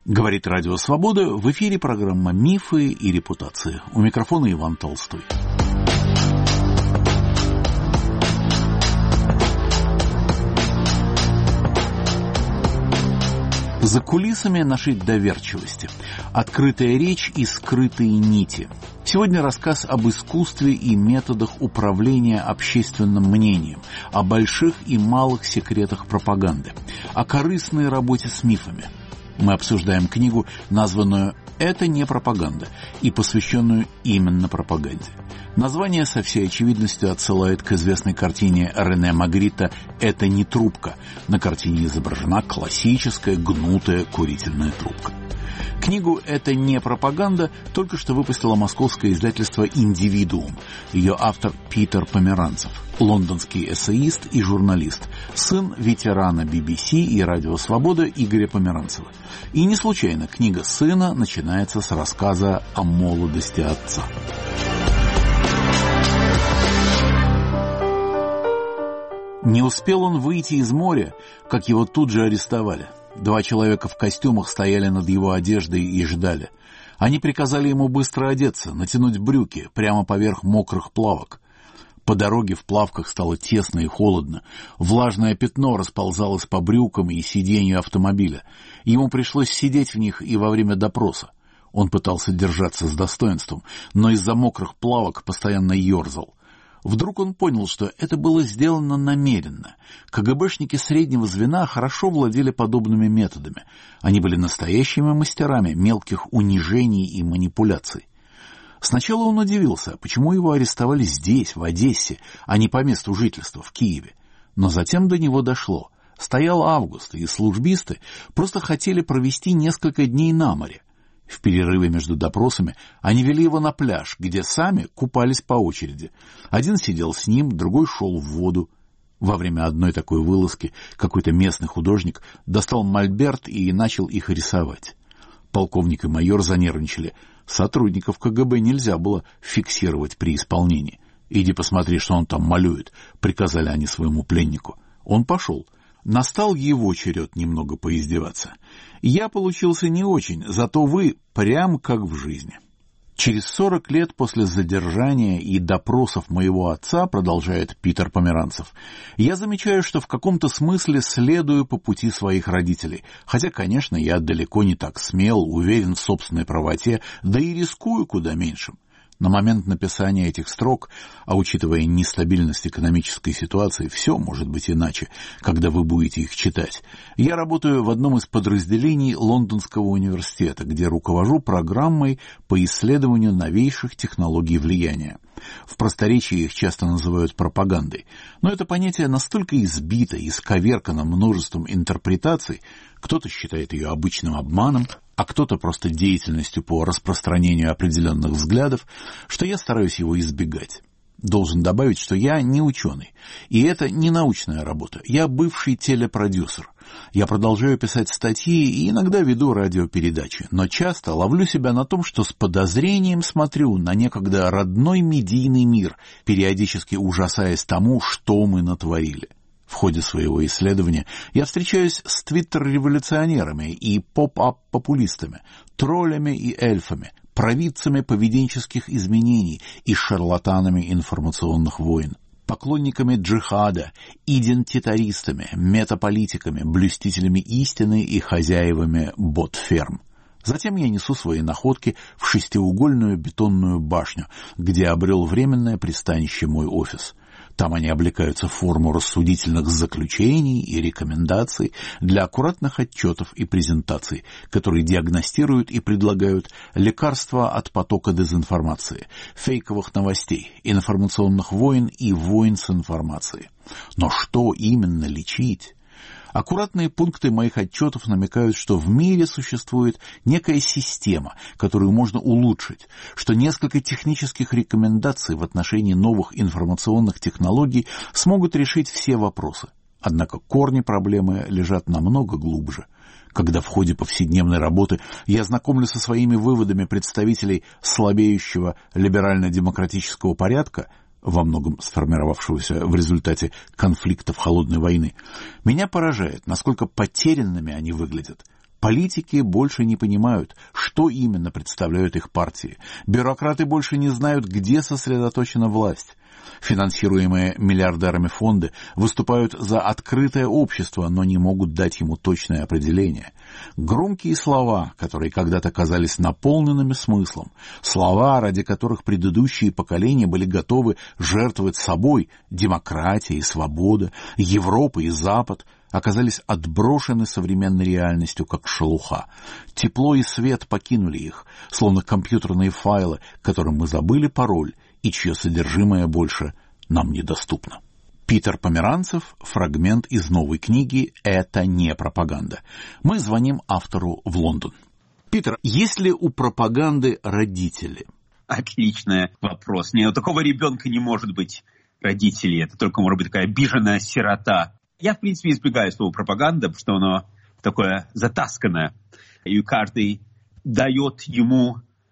Говорит Радио Свобода, в эфире программа «Мифы и репутации». У микрофона Иван Толстой. За кулисами нашей доверчивости. Открытая речь и скрытые нити. Сегодня рассказ об искусстве и методах управления общественным мнением, о больших и малых секретах пропаганды, о корыстной работе с мифами. Мы обсуждаем книгу, названную «Это не пропаганда» и посвященную именно пропаганде. Название со всей очевидностью отсылает к известной картине Рене Магрита «Это не трубка». На картине изображена классическая гнутая курительная трубка. Книгу «Это не пропаганда» только что выпустило московское издательство «Индивидуум». Ее автор Питер Померанцев, лондонский эссеист и журналист, сын ветерана BBC и Радио Свобода Игоря Померанцева. И не случайно книга сына начинается с рассказа о молодости отца. Не успел он выйти из моря, как его тут же арестовали. 2 человека в костюмах стояли над его одеждой и ждали. Они приказали ему быстро одеться, натянуть брюки прямо поверх мокрых плавок. По дороге в плавках стало тесно и холодно. Влажное пятно расползалось по брюкам и сиденью автомобиля. Ему пришлось сидеть в них и во время допроса. Он пытался держаться с достоинством, но из-за мокрых плавок постоянно ерзал. Вдруг он понял, что это было сделано намеренно. КГБшники среднего звена хорошо владели подобными методами. Они были настоящими мастерами мелких унижений и манипуляций. Сначала он удивился, почему его арестовали здесь, в Одессе, а не по месту жительства, в Киеве. Но затем до него дошло. Стоял август, и службисты просто хотели провести несколько дней на море. В перерыве между допросами они вели его на пляж, где сами купались по очереди. Один сидел с ним, другой шел в воду. Во время одной такой вылазки какой-то местный художник достал мольберт и начал их рисовать. Полковник и майор занервничали. Сотрудников КГБ нельзя было фиксировать при исполнении. «Иди посмотри, что он там малюет», — приказали они своему пленнику. Он пошел. Настал его черед немного поиздеваться. Я получился не очень, зато вы прям как в жизни. Через 40 лет после задержания и допросов моего отца, продолжает Питер Померанцев, я замечаю, что в каком-то смысле следую по пути своих родителей. Хотя, конечно, я далеко не так смел, уверен в собственной правоте, да и рискую куда меньшим. На момент написания этих строк, а учитывая нестабильность экономической ситуации, все может быть иначе, когда вы будете их читать. Я работаю в одном из подразделений Лондонского университета, где руковожу программой по исследованию новейших технологий влияния. В просторечии их часто называют пропагандой. Но это понятие настолько избито и исковеркано множеством интерпретаций, кто-то считает ее обычным обманом, а кто-то просто деятельностью по распространению определенных взглядов, что я стараюсь его избегать. Должен добавить, что я не ученый, и это не научная работа. Я бывший телепродюсер. Я продолжаю писать статьи и иногда веду радиопередачи, но часто ловлю себя на том, что с подозрением смотрю на некогда родной медийный мир, периодически ужасаясь тому, что мы натворили. В ходе своего исследования я встречаюсь с твиттер-революционерами и поп-ап-популистами, троллями и эльфами, провидцами поведенческих изменений и шарлатанами информационных войн, поклонниками джихада, идентитаристами, метаполитиками, блюстителями истины и хозяевами бот-ферм. Затем я несу свои находки в шестиугольную бетонную башню, где обрел временное пристанище мой офис. Там они облекаются в форму рассудительных заключений и рекомендаций для аккуратных отчетов и презентаций, которые диагностируют и предлагают лекарства от потока дезинформации, фейковых новостей, информационных войн и войн с информацией. Но что именно лечить? Аккуратные пункты моих отчетов намекают, что в мире существует некая система, которую можно улучшить, что несколько технических рекомендаций в отношении новых информационных технологий смогут решить все вопросы. Однако корни проблемы лежат намного глубже. Когда в ходе повседневной работы я знакомлюсь со своими выводами представителей слабеющего либерально-демократического порядка, во многом сформировавшегося в результате конфликтов холодной войны, меня поражает, насколько потерянными они выглядят. Политики больше не понимают, что именно представляют их партии. Бюрократы больше не знают, где сосредоточена власть. Финансируемые миллиардерами фонды выступают за открытое общество, но не могут дать ему точное определение. Громкие слова, которые когда-то казались наполненными смыслом, слова, ради которых предыдущие поколения были готовы жертвовать собой, демократия и свобода, Европа и Запад, оказались отброшены современной реальностью, как шелуха. Тепло и свет покинули их, словно компьютерные файлы, которым мы забыли пароль и чье содержимое больше нам недоступно. Питер Померанцев, фрагмент из новой книги «Это не пропаганда». Мы звоним автору в Лондон. Питер, есть ли у пропаганды родители? Отличный вопрос. Нет, у такого ребенка не может быть родителей. Это только может быть такая обиженная сирота. Я, в принципе, избегаю слова пропаганда, потому что оно такое затасканное. И каждый дает ему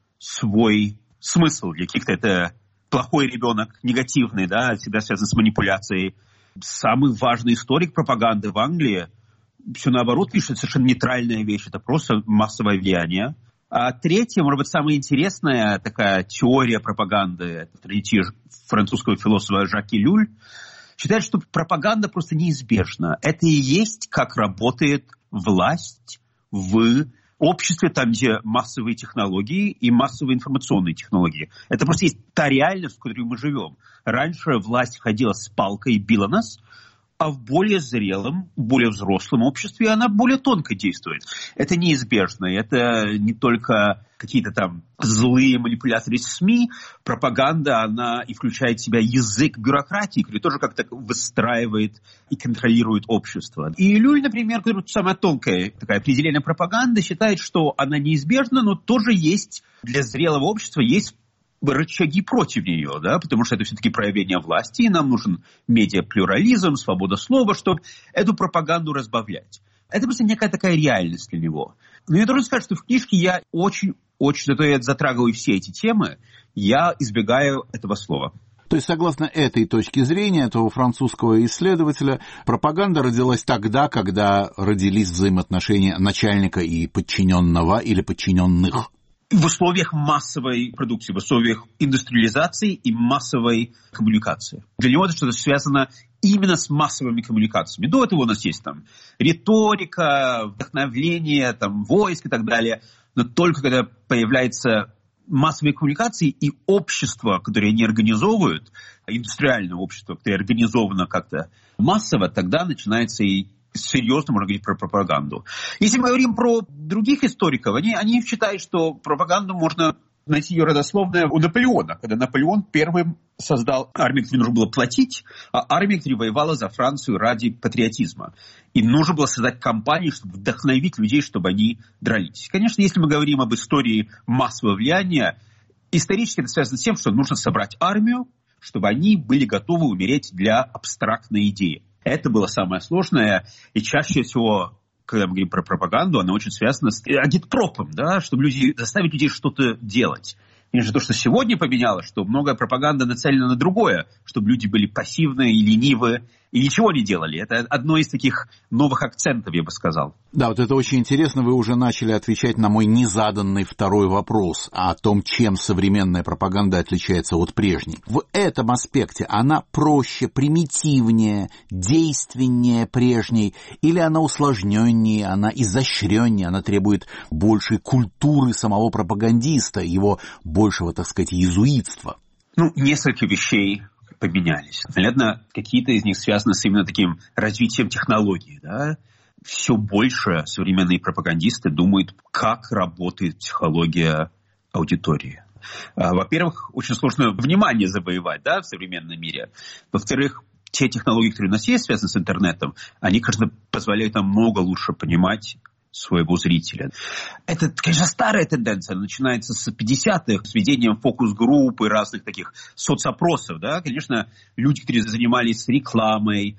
свой смысл. Для каких-то это плохой ребенок, негативный, да, всегда связан с манипуляцией. Самый важный историк пропаганды в Англии все наоборот пишет совершенно нейтральная вещь. Это просто массовое влияние. А третья, может быть, самая интересная такая теория пропаганды, это третья французского философа Жака Иллюль, считает, что пропаганда просто неизбежна. Это и есть, как работает власть в обществе, там, где массовые технологии и массовые информационные технологии. Это просто есть та реальность, в которой мы живем. Раньше власть ходила с палкой и била нас, а в более зрелом, более взрослом обществе она более тонко действует. Это неизбежно. Это не только какие-то там злые манипуляторы СМИ. Пропаганда, она и включает в себя язык бюрократии, который тоже как-то выстраивает и контролирует общество. И Люль, например, который самая тонкая такая определение пропаганды, считает, что она неизбежна, но тоже есть для зрелого общества есть рычаги против нее, да, потому что это все-таки проявление власти, и нам нужен медиаплюрализм, свобода слова, чтобы эту пропаганду разбавлять. Это просто некая такая реальность для него. Но я должен сказать, что в книжке я очень, зато я затрагиваю все эти темы, я избегаю этого слова. То есть, согласно этой точке зрения, этого французского исследователя, пропаганда родилась тогда, когда родились взаимоотношения начальника и подчиненного или подчиненных. В условиях массовой продукции, в условиях индустриализации и массовой коммуникации. Для него это что-то связано именно с массовыми коммуникациями. До этого у нас есть там риторика, вдохновление, там, войск и так далее. Но только когда появляются массовые коммуникации и общество, которое они организовывают, индустриальное общество, которое организовано как-то массово, тогда начинается и серьезно можно говорить про пропаганду. Если мы говорим про других историков, они считают, что пропаганду можно найти ее родословное у Наполеона, когда Наполеон первым создал армию, которой нужно было платить, а армия, которая воевала за Францию ради патриотизма. И нужно было создать кампанию, чтобы вдохновить людей, чтобы они дрались. Конечно, если мы говорим об истории массового влияния, исторически это связано с тем, что нужно собрать армию, чтобы они были готовы умереть для абстрактной идеи. Это было самое сложное, и чаще всего, когда мы говорим про пропаганду, она очень связана с агитпропом, да, чтобы заставить людей что-то делать. Конечно, то, что сегодня поменялось, что многое пропаганда нацелена на другое, чтобы люди были пассивны и ленивы, и ничего не делали. Это одно из таких новых акцентов, я бы сказал. Да, вот это очень интересно. Вы уже начали отвечать на мой незаданный второй вопрос о том, чем современная пропаганда отличается от прежней. В этом аспекте она проще, примитивнее, действеннее прежней, или она усложненнее, она изощреннее, она требует большей культуры самого пропагандиста, его большего, так сказать, иезуитства? Несколько вещей поменялись. Наверное, какие-то из них связаны с именно таким развитием технологий. Да? Все больше современные пропагандисты думают, как работает психология аудитории. Во-первых, очень сложно внимание завоевать, да, в современном мире. Во-вторых, те технологии, которые у нас есть, связаны с интернетом, они, конечно, позволяют нам много лучше понимать своего зрителя. Это, конечно, старая тенденция, начинается с 50-х, с введением фокус-групп и разных таких соцопросов. Да? Конечно, люди, которые занимались рекламой,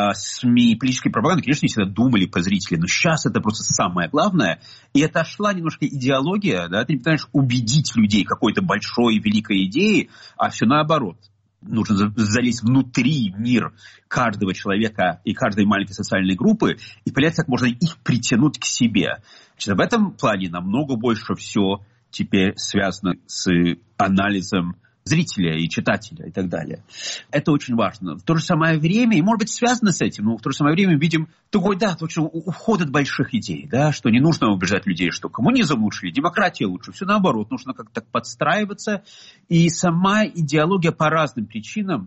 СМИ, политической пропагандой, конечно, не всегда думали по зрителям, но сейчас это просто самое главное. И отошла немножко идеология, да? Ты не пытаешься убедить людей какой-то большой, великой идеей, а все наоборот. Нужно залезть внутри мир каждого человека и каждой маленькой социальной группы и понять, как можно их притянуть к себе. Значит, в этом плане намного больше все теперь связано с анализом зрителя и читателя и так далее. Это очень важно. В то же самое время, и может быть связано с этим, но в то же самое время видим такой, точно уход от больших идей, что не нужно убеждать людей, что коммунизм лучше или демократия лучше. Все наоборот, нужно как-то подстраиваться. И сама идеология по разным причинам,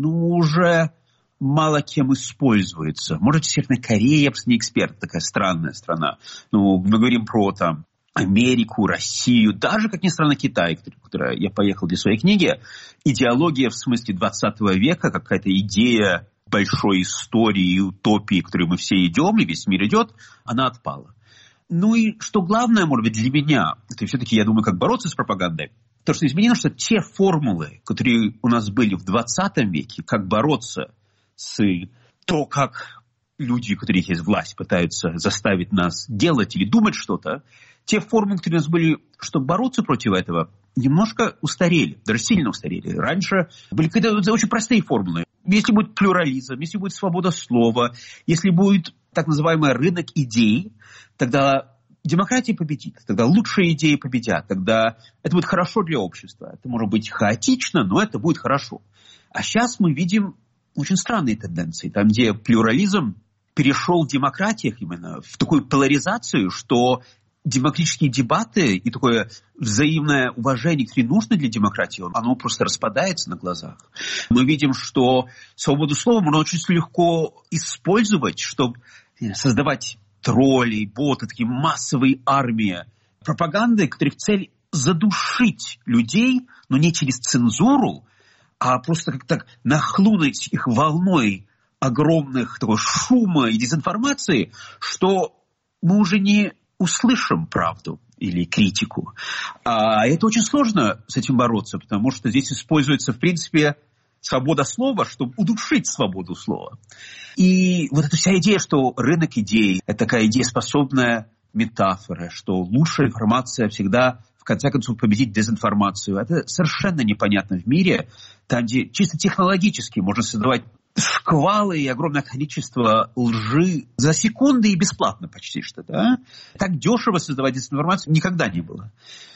уже мало кем используется. Может, в Северной Корее, я просто не эксперт, такая странная страна. Мы говорим про Америку, Россию, даже, как ни странно, Китай, куда я поехал для своей книги. Идеология в смысле 20 века, какая-то идея большой истории и утопии, к которой мы все идем, и весь мир идет, она отпала. И что главное, может быть, для меня, это все-таки, я думаю, как бороться с пропагандой, то, что изменено, что те формулы, которые у нас были в 20 веке, как бороться с то, как люди, у которых есть власть, пытаются заставить нас делать или думать что-то, те формы, которые у нас были, чтобы бороться против этого, немножко устарели, даже сильно устарели. Раньше были какие-то очень простые формулы. Если будет плюрализм, если будет свобода слова, если будет так называемый рынок идей, тогда демократия победит, тогда лучшие идеи победят, тогда это будет хорошо для общества. Это может быть хаотично, но это будет хорошо. А сейчас мы видим очень странные тенденции, там, где плюрализм перешел в демократиях именно в такую поляризацию, что демократические дебаты и такое взаимное уважение, которое нужно для демократии, оно просто распадается на глазах. Мы видим, что свободу слова можно очень легко использовать, чтобы создавать троллей, боты, такие массовые армии пропаганды, которых цель задушить людей, но не через цензуру, а просто как-то нахлынуть их волной огромных такого шума и дезинформации, что мы уже не услышим правду или критику. А это очень сложно с этим бороться, потому что здесь используется, в принципе, свобода слова, чтобы удушить свободу слова. И вот эта вся идея, что рынок идей – это такая идееспособная метафора, что лучшая информация всегда, в конце концов, победит дезинформацию. Это совершенно непонятно в мире, там, где чисто технологически можно создавать шквалы и огромное количество лжи за секунды и бесплатно почти что, Так дешево создавать дезинформацию никогда не было.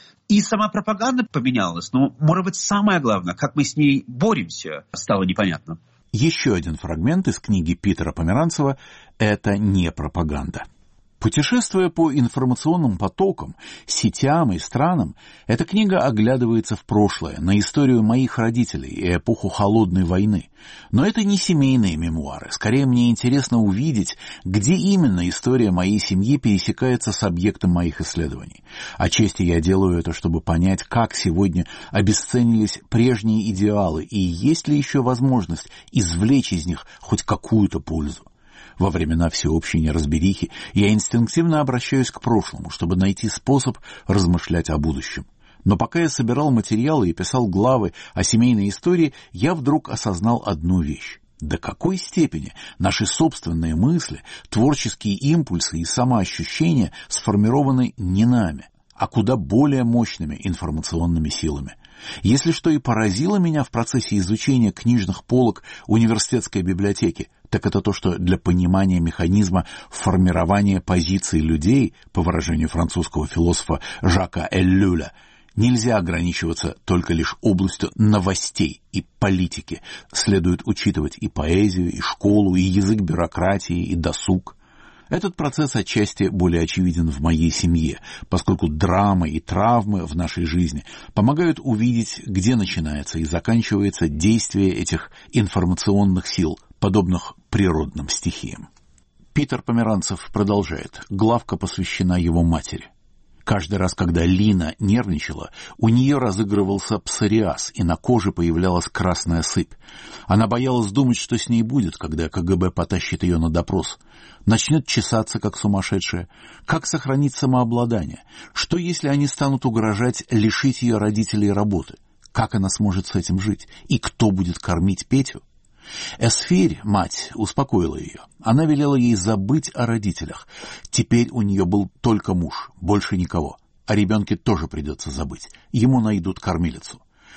И сама пропаганда поменялась, но, может быть, самое главное, как мы с ней боремся, стало непонятно. Еще один фрагмент из книги Питера Померанцева «Это не пропаганда». Путешествуя по информационным потокам, сетям и странам, эта книга оглядывается в прошлое, на историю моих родителей и эпоху Холодной войны. Но это не семейные мемуары. Скорее, мне интересно увидеть, где именно история моей семьи пересекается с объектом моих исследований. Отчасти я делаю это, чтобы понять, как сегодня обесценились прежние идеалы и есть ли еще возможность извлечь из них хоть какую-то пользу. Во времена всеобщей неразберихи я инстинктивно обращаюсь к прошлому, чтобы найти способ размышлять о будущем. Но пока я собирал материалы и писал главы о семейной истории, я вдруг осознал одну вещь. До какой степени наши собственные мысли, творческие импульсы и самоощущения сформированы не нами, а куда более мощными информационными силами. Если что и поразило меня в процессе изучения книжных полок университетской библиотеки, так это то, что для понимания механизма формирования позиций людей, по выражению французского философа Жака Эллюля, нельзя ограничиваться только лишь областью новостей и политики. Следует учитывать и поэзию, и школу, и язык бюрократии, и досуг. Этот процесс отчасти более очевиден в моей семье, поскольку драмы и травмы в нашей жизни помогают увидеть, где начинается и заканчивается действие этих информационных сил, подобных природным стихиям. Питер Померанцев продолжает. Главка посвящена его матери. Каждый раз, когда Лина нервничала, у нее разыгрывался псориаз, и на коже появлялась красная сыпь. Она боялась думать, что с ней будет, когда КГБ потащит ее на допрос. Начнет чесаться, как сумасшедшая. Как сохранить самообладание? Что, если они станут угрожать лишить ее родителей работы? Как она сможет с этим жить? И кто будет кормить Петю? Эсфирь, мать, успокоила ее. Она велела ей забыть о родителях. Теперь у нее был только муж, больше никого. О ребенке тоже придется забыть. Ему найдут кормилицу.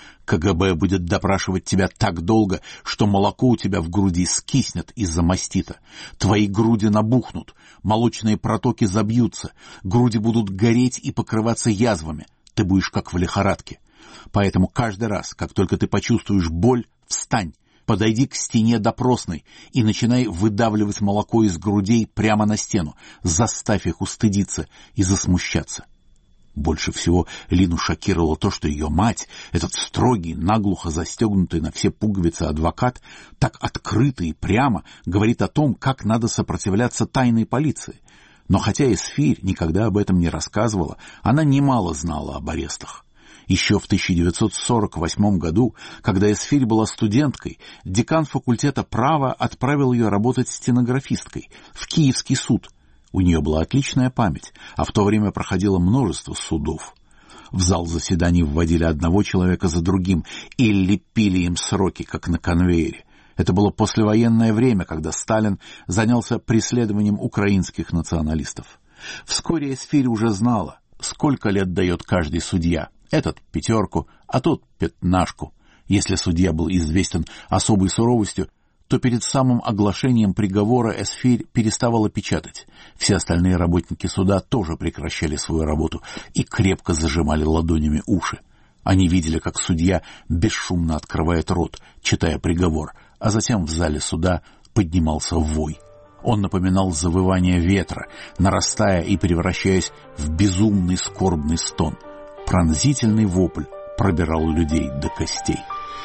КГБ будет допрашивать тебя так долго, что молоко у тебя в груди скиснет из-за мастита. Твои груди набухнут, молочные протоки забьются, груди будут гореть и покрываться язвами. Ты будешь как в лихорадке. Поэтому каждый раз, как только ты почувствуешь боль, встань, подойди к стене допросной и начинай выдавливать молоко из грудей прямо на стену. Заставь их устыдиться и засмущаться. Больше всего Лину шокировало то, что ее мать, этот строгий, наглухо застегнутый на все пуговицы адвокат, так открыто и прямо говорит о том, как надо сопротивляться тайной полиции. Но хотя Эсфирь никогда об этом не рассказывала, она немало знала об арестах. Еще в 1948 году, когда Эсфирь была студенткой, декан факультета права отправил ее работать стенографисткой в Киевский суд. У нее была отличная память, а в то время проходило множество судов. В зал заседаний вводили одного человека за другим и лепили им сроки, как на конвейере. Это было послевоенное время, когда Сталин занялся преследованием украинских националистов. Вскоре Эсфирь уже знала, сколько лет дает каждый судья. Этот 5, а тот 15. Если судья был известен особой суровостью, то перед самым оглашением приговора Эсфирь переставала печатать. Все остальные работники суда тоже прекращали свою работу и крепко зажимали ладонями уши. Они видели, как судья бесшумно открывает рот, читая приговор, а затем в зале суда поднимался вой. Он напоминал завывание ветра, нарастая и превращаясь в безумный скорбный стон. Пронзительный вопль пробирал людей до костей.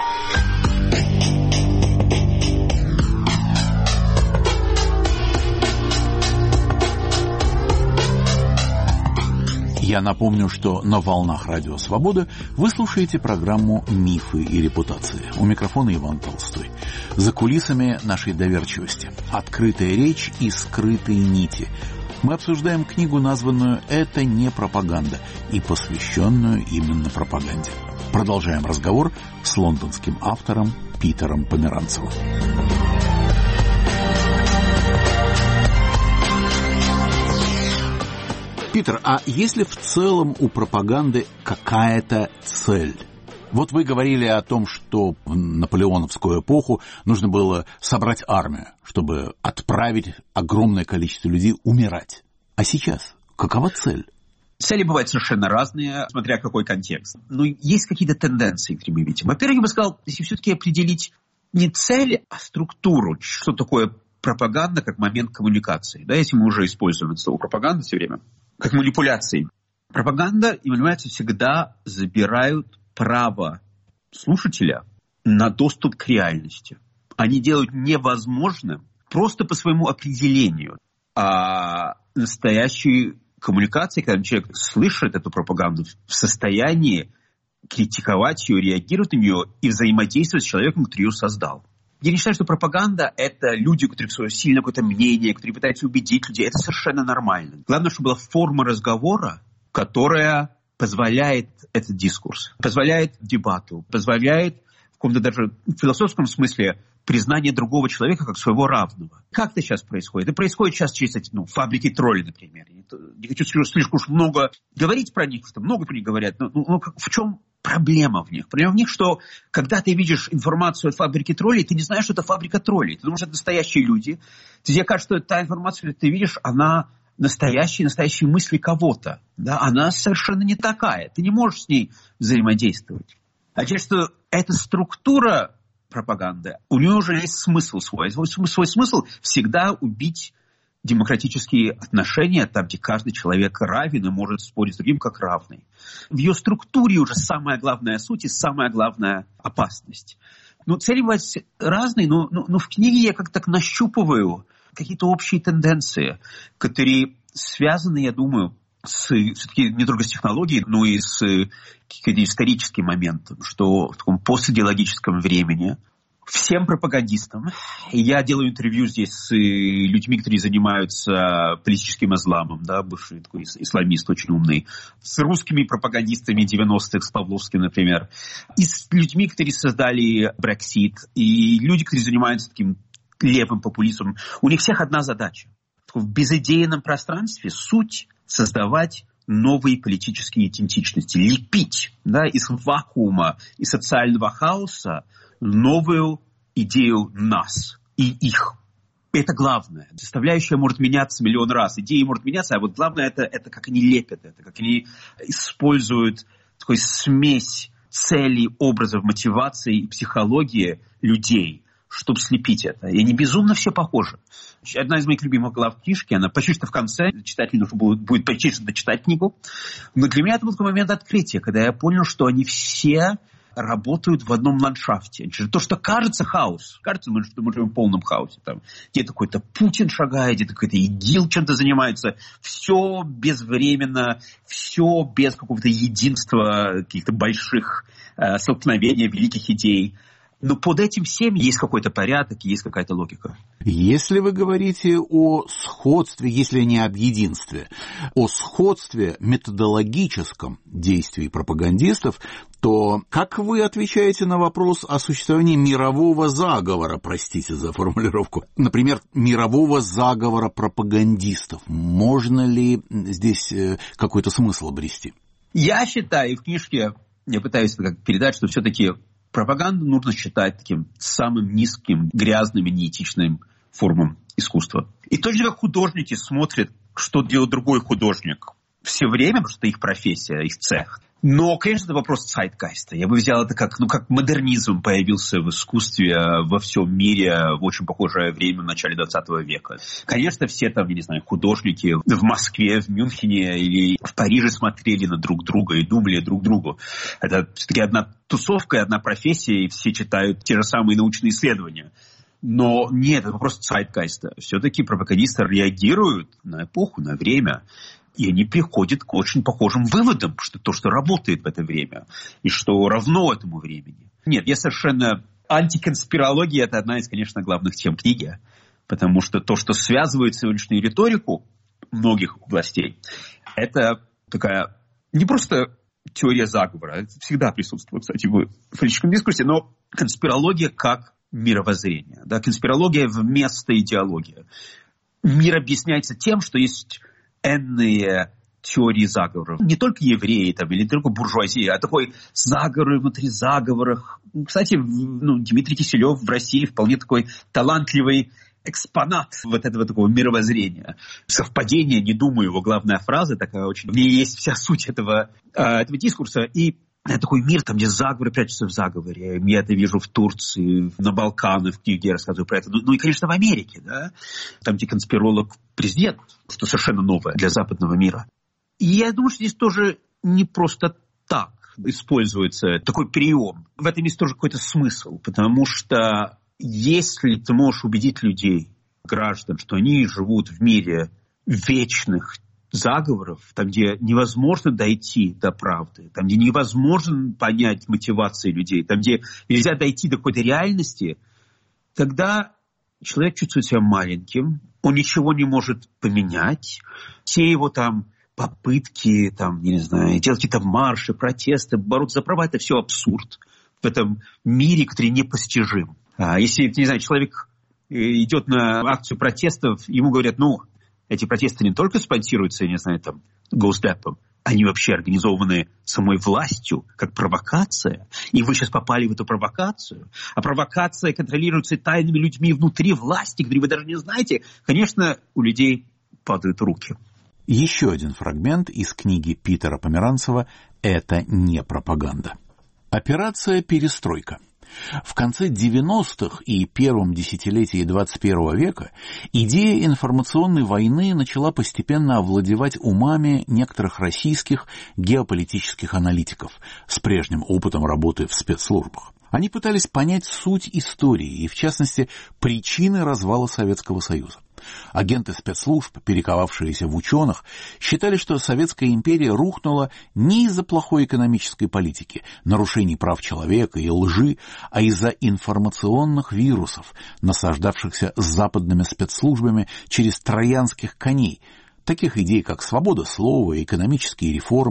Я напомню, что на волнах Радио Свобода вы слушаете программу «Мифы и репутации». У микрофона Иван Толстой. За кулисами нашей доверчивости. Открытая речь и скрытые нити. Мы обсуждаем книгу, названную «Это не пропаганда» и посвященную именно пропаганде. Продолжаем разговор с лондонским автором Питером Померанцевым. Питер, а есть ли в целом у пропаганды какая-то цель? Вот вы говорили о том, что в наполеоновскую эпоху нужно было собрать армию, чтобы отправить огромное количество людей умирать. А сейчас какова цель? Цели бывают совершенно разные, смотря какой контекст. Но есть какие-то тенденции, которые мы видим. Во-первых, я бы сказал, если все-таки определить не цель, а структуру, что такое пропаганда как момент коммуникации. Да, если мы уже используем это слово пропаганда все время, как манипуляции. Пропаганда и манипуляции всегда забирают право слушателя на доступ к реальности. Они делают невозможным просто по своему определению. А настоящие коммуникации, когда человек слышит эту пропаганду, в состоянии критиковать ее, реагировать на нее и взаимодействовать с человеком, который ее создал. Я не считаю, что пропаганда – это люди, у которых свое сильное какое-то мнение, которые пытаются убедить людей. Это совершенно нормально. Главное, чтобы была форма разговора, которая позволяет этот дискурс, позволяет дебату, позволяет в каком-то даже философском смысле признание другого человека как своего равного. Как это сейчас происходит? Это происходит сейчас через эти фабрики троллей, например. Не хочу слишком уж много говорить про них, что много про них говорят, но в чем проблема в них? Проблема в них, что когда ты видишь информацию от фабрики троллей, ты не знаешь, что это фабрика троллей. Ты думаешь, это настоящие люди. Тебе кажется, что та информация, которую ты видишь, она настоящие мысли кого-то. Да? Она совершенно не такая. Ты не можешь с ней взаимодействовать. А через что эта структура пропаганды, у нее уже есть смысл свой. Свой смысл всегда убить демократические отношения, там, где каждый человек равен и может спорить с другим как равный. В ее структуре уже самая главная суть и самая главная опасность. Цели бывают разные, но в книге я как-то так нащупываю какие-то общие тенденции, которые связаны, я думаю, все-таки не только с технологией, но и с каким-то историческим моментом, что в таком постидеологическом времени всем пропагандистам, и я делаю интервью здесь с людьми, которые занимаются политическим исламом, да, бывший такой исламист очень умный, с русскими пропагандистами 90-х, с Павловским, например, и с людьми, которые создали Brexit, и люди, которые занимаются таким левым популизмом. У них всех одна задача. В безидейном пространстве суть создавать новые политические идентичности, лепить, да, из вакуума и социального хаоса новую идею нас и их. Это главное. Составляющая может меняться миллион раз, идеи могут меняться, а вот главное это как они лепят, это как они используют такую смесь целей, образов, мотивации и психологии людей, чтобы слепить это. И они безумно все похожи. Одна из моих любимых глав книжки, она почти что в конце, читатель нужно будет почти что дочитать книгу. Но для меня это был такой момент открытия, когда я понял, что они все работают в одном ландшафте. То, что кажется хаос, кажется, что мы живем в полном хаосе. Там где-то какой-то Путин шагает, где-то какой-то ИГИЛ чем-то занимается. Все безвременно, все без какого-то единства, каких-то больших столкновений, великих идей. Но под этим всем есть какой-то порядок, есть какая-то логика. Если вы говорите о сходстве, если не об единстве, о сходстве методологическом действий пропагандистов, то как вы отвечаете на вопрос о существовании мирового заговора, простите за формулировку, например, мирового заговора пропагандистов? Можно ли здесь какой-то смысл обрести? Я считаю, в книжке я пытаюсь передать, что все-таки пропаганду нужно считать таким самым низким, грязным и неэтичным формам искусства. И точно как художники смотрят, что делает другой художник все время, потому что это их профессия, их цех. Но, конечно, это вопрос zeitgeist. Я бы взял это как модернизм появился в искусстве во всем мире в очень похожее время в начале 20 века. Конечно, все там, я не знаю, художники в Москве, в Мюнхене или в Париже смотрели на друг друга и думали друг другу. Это все-таки одна тусовка и одна профессия, и все читают те же самые научные исследования. Но нет, это вопрос zeitgeist. Все-таки пропагандисты реагируют на эпоху, на время. И они приходят к очень похожим выводам, что то, что работает в это время, и что равно этому времени. Нет, я совершенно... Антиконспирология – это одна из, конечно, главных тем книги, потому что то, что связывает сегодняшнюю риторику многих областей, это такая не просто теория заговора, это всегда присутствует, кстати, в политическом дискурсе, но конспирология как мировоззрение. Да? Конспирология вместо идеологии. Мир объясняется тем, что есть энные теории заговоров. Не только евреи там, или не только буржуазия, а такой заговоры внутри заговоров. Кстати, Дмитрий Киселев в России вполне такой талантливый экспонат вот этого такого мировоззрения. Совпадение, не думаю, его главная фраза такая очень... В ней есть вся суть этого дискурса. И такой мир, там, где заговоры прячутся в заговоре. Я это вижу в Турции, на Балканах, в книге я рассказываю про это. Ну и, конечно, в Америке, да, там, где конспиролог президент, что совершенно новое для западного мира. И я думаю, что здесь тоже не просто так используется такой прием. В этом есть тоже какой-то смысл, потому что если ты можешь убедить людей, граждан, что они живут в мире вечных заговоров, там, где невозможно дойти до правды, там, где невозможно понять мотивации людей, там, где нельзя дойти до какой-то реальности, тогда человек чувствует себя маленьким, он ничего не может поменять, все его там попытки, там, я не знаю, делать какие-то марши, протесты, бороться за права, это все абсурд в этом мире, который непостижим. Если, не знаю, человек идет на акцию протестов, ему говорят, эти протесты не только спонсируются, я не знаю, там, Госдепом, они вообще организованы самой властью, как провокация. И вы сейчас попали в эту провокацию. А провокация контролируется тайными людьми внутри власти, которые вы даже не знаете. Конечно, у людей падают руки. Еще один фрагмент из книги Питера Померанцева «Это не пропаганда». Операция «Перестройка». В конце 90-х и первом десятилетии 21 века идея информационной войны начала постепенно овладевать умами некоторых российских геополитических аналитиков с прежним опытом работы в спецслужбах. Они пытались понять суть истории и, в частности, причины развала Советского Союза. Агенты спецслужб, перековавшиеся в ученых, считали, что Советская империя рухнула не из-за плохой экономической политики, нарушений прав человека и лжи, а из-за информационных вирусов, насаждавшихся западными спецслужбами через троянских коней, таких идей, как свобода слова, экономические реформы,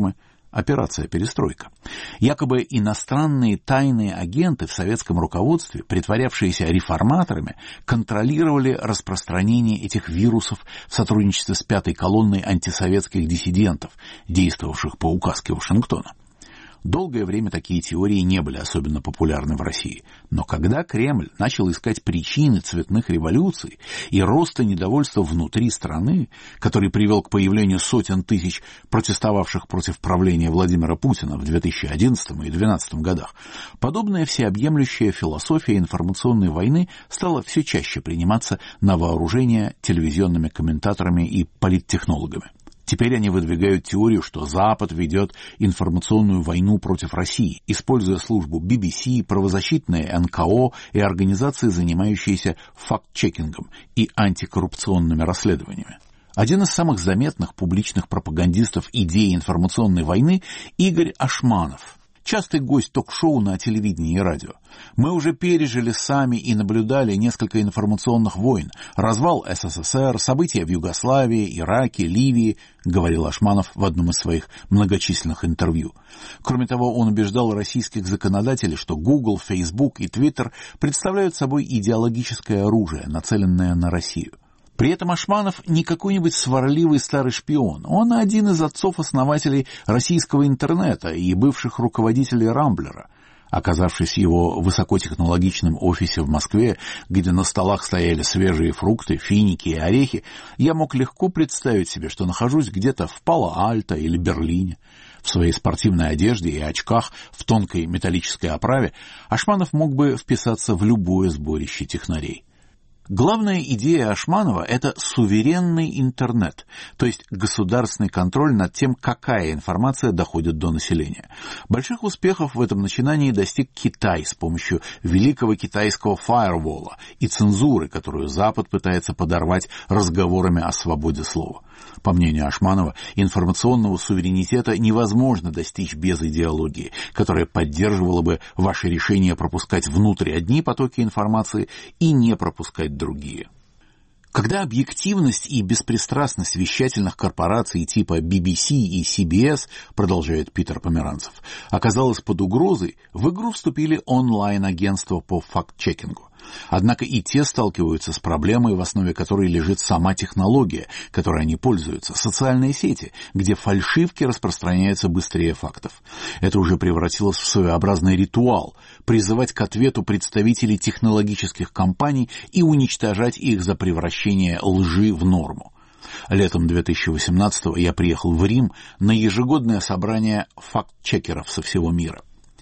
Операция «Перестройка». Якобы иностранные тайные агенты в советском руководстве, притворявшиеся реформаторами, контролировали распространение этих вирусов в сотрудничестве с пятой колонной антисоветских диссидентов, действовавших по указке Вашингтона. Долгое время такие теории не были особенно популярны в России. Но когда Кремль начал искать причины цветных революций и роста недовольства внутри страны, который привел к появлению сотен тысяч протестовавших против правления Владимира Путина в 2011 и 2012 годах, подобная всеобъемлющая философия информационной войны стала все чаще приниматься на вооружение телевизионными комментаторами и политтехнологами. Теперь они выдвигают теорию, что Запад ведет информационную войну против России, используя службу BBC, правозащитные НКО и организации, занимающиеся факт-чекингом и антикоррупционными расследованиями. Один из самых заметных публичных пропагандистов идеи информационной войны – Игорь Ашманов. Частый гость ток-шоу на телевидении и радио. Мы уже пережили сами и наблюдали несколько информационных войн. Развал СССР, события в Югославии, Ираке, Ливии, говорил Ашманов в одном из своих многочисленных интервью. Кроме того, он убеждал российских законодателей, что Google, Facebook и Twitter представляют собой идеологическое оружие, нацеленное на Россию. При этом Ашманов не какой-нибудь сварливый старый шпион. Он один из отцов-основателей российского интернета и бывших руководителей Рамблера. Оказавшись в его высокотехнологичном офисе в Москве, где на столах стояли свежие фрукты, финики и орехи, я мог легко представить себе, что нахожусь где-то в Пало-Альто или Берлине. В своей спортивной одежде и очках в тонкой металлической оправе Ашманов мог бы вписаться в любое сборище технарей. Главная идея Ашманова – это суверенный интернет, то есть государственный контроль над тем, какая информация доходит до населения. Больших успехов в этом начинании достиг Китай с помощью великого китайского фаервола и цензуры, которую Запад пытается подорвать разговорами о свободе слова. По мнению Ашманова, информационного суверенитета невозможно достичь без идеологии, которая поддерживала бы ваше решение пропускать внутрь одни потоки информации и не пропускать другие. Когда объективность и беспристрастность вещательных корпораций типа BBC и CBS, продолжает Питер Померанцев, оказалась под угрозой, в игру вступили онлайн-агентства по факт-чекингу. Однако и те сталкиваются с проблемой, в основе которой лежит сама технология, которой они пользуются, социальные сети, где фальшивки распространяются быстрее фактов. Это уже превратилось в своеобразный ритуал – призывать к ответу представителей технологических компаний и уничтожать их за превращение лжи в норму. Летом 2018-го я приехал в Рим на ежегодное собрание факт-чекеров со всего мира.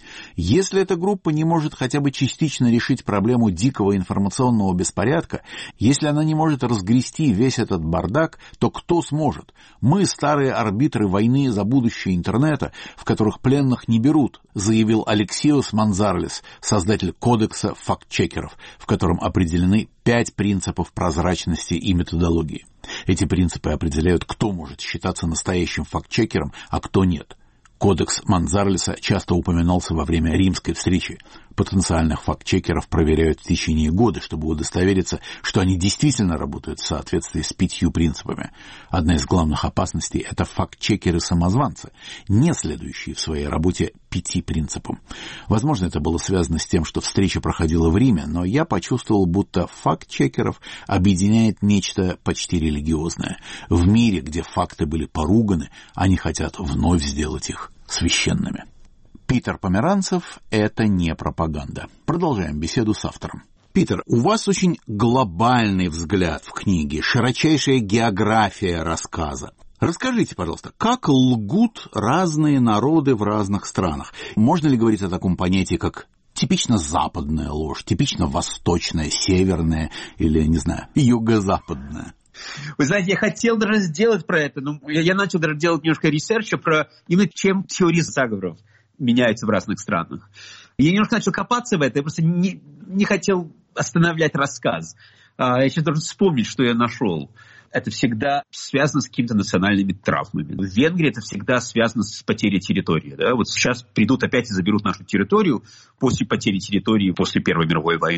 Если эта группа не может хотя бы частично решить проблему дикого информационного беспорядка, если она не может разгрести весь этот бардак, то кто сможет? Мы, старые арбитры войны за будущее интернета, в которых пленных не берут, заявил Алексиос Манзарлис, создатель кодекса факт-чекеров, в котором определены 5 принципов прозрачности и методологии. Эти принципы определяют, кто может считаться настоящим факт-чекером, а кто нет. Кодекс Манзарлиса часто упоминался во время римской встречи. Потенциальных факт-чекеров проверяют в течение года, чтобы удостовериться, что они действительно работают в соответствии с 5 принципами. Одна из главных опасностей – это факт-чекеры-самозванцы, не следующие в своей работе 5 принципам. Возможно, это было связано с тем, что встреча проходила в Риме, но я почувствовал, будто факт-чекеров объединяет нечто почти религиозное. В мире, где факты были поруганы, они хотят вновь сделать их священными. Питер Померанцев – это не пропаганда. Продолжаем беседу с автором. Питер, у вас очень глобальный взгляд в книге, широчайшая география рассказа. Расскажите, пожалуйста, как лгут разные народы в разных странах? Можно ли говорить о таком понятии, как типично западная ложь, типично восточная, северная или, не знаю, юго-западная? Вы знаете, я хотел даже сделать про это, но я начал даже делать немножко ресерча про именно чем теории заговоров меняются в разных странах. Я немножко начал копаться в это, я просто не хотел останавливать рассказ. Я сейчас должен вспомнить, что я нашел. Это всегда связано с какими-то национальными травмами. В Венгрии это всегда связано с потерей территории. Да? Вот сейчас придут опять и заберут нашу территорию после потери территории после Первой мировой войны.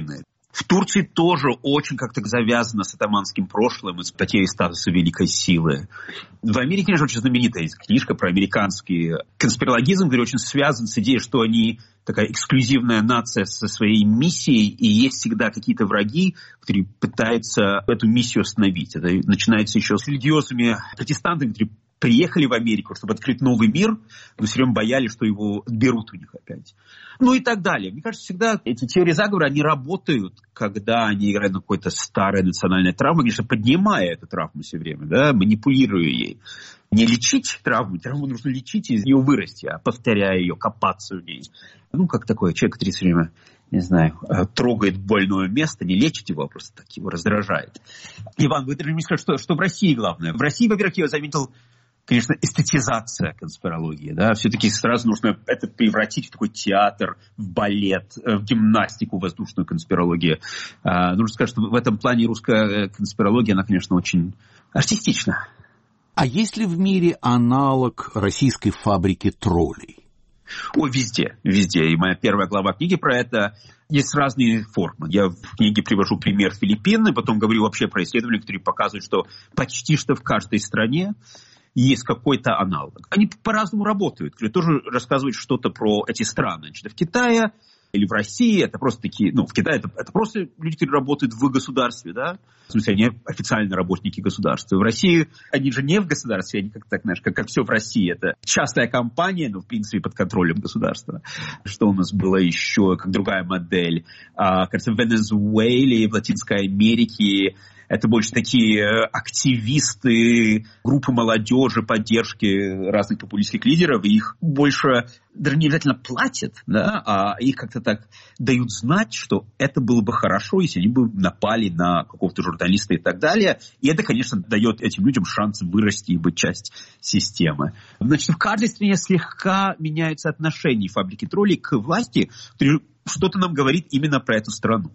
В Турции тоже очень как-то завязано с атаманским прошлым и с потерей статуса великой силы. В Америке, конечно, очень знаменитая есть книжка про американский конспирологизм, который очень связан с идеей, что они такая эксклюзивная нация со своей миссией, и есть всегда какие-то враги, которые пытаются эту миссию остановить. Это начинается еще с религиозными протестантами, которые приехали в Америку, чтобы открыть новый мир, но все время боялись, что его отберут у них опять. Ну и так далее. Мне кажется, всегда эти теории заговора, они работают, когда они играют на какой-то старой национальной травме, конечно, поднимая эту травму все время, да, манипулируя ей. Не лечить травму нужно лечить и из нее вырасти, а повторяя ее, копаться в ней. Ну, как такой человек, который все время, не знаю, трогает больное место, не лечит его, а просто так его раздражает. Иван, вы должны мне сказать, что в России главное. В России, во-первых, я заметил, конечно, эстетизация конспирологии. Да? Все-таки сразу нужно это превратить в такой театр, в балет, в гимнастику, воздушную конспирологию. Нужно сказать, что в этом плане русская конспирология, она, конечно, очень артистична. А есть ли в мире аналог российской фабрики троллей? Ой, везде. И моя первая глава книги про это. Есть разные формы. Я в книге привожу пример Филиппин, и потом говорю вообще про исследования, которые показывают, что почти что в каждой стране есть какой-то аналог. Они по-разному работают. Тоже рассказывают что-то про эти страны. Значит, в Китае или в России это просто такие... в Китае это просто люди, которые работают в государстве, да? В смысле, они официально работники государства. В России они же не в государстве, они как все в России. Это частная компания, но в принципе под контролем государства. Что у нас было еще, как другая модель? Кажется, в Венесуэле, в Латинской Америке это больше такие активисты, группы молодежи, поддержки разных популистских лидеров. И их больше даже не обязательно платят, да, а их как-то так дают знать, что это было бы хорошо, если они бы напали на какого-то журналиста и так далее. И это, конечно, дает этим людям шанс вырасти и быть часть системы. Значит, в каждой стране слегка меняются отношения фабрики троллей к власти, что-то нам говорит именно про эту страну.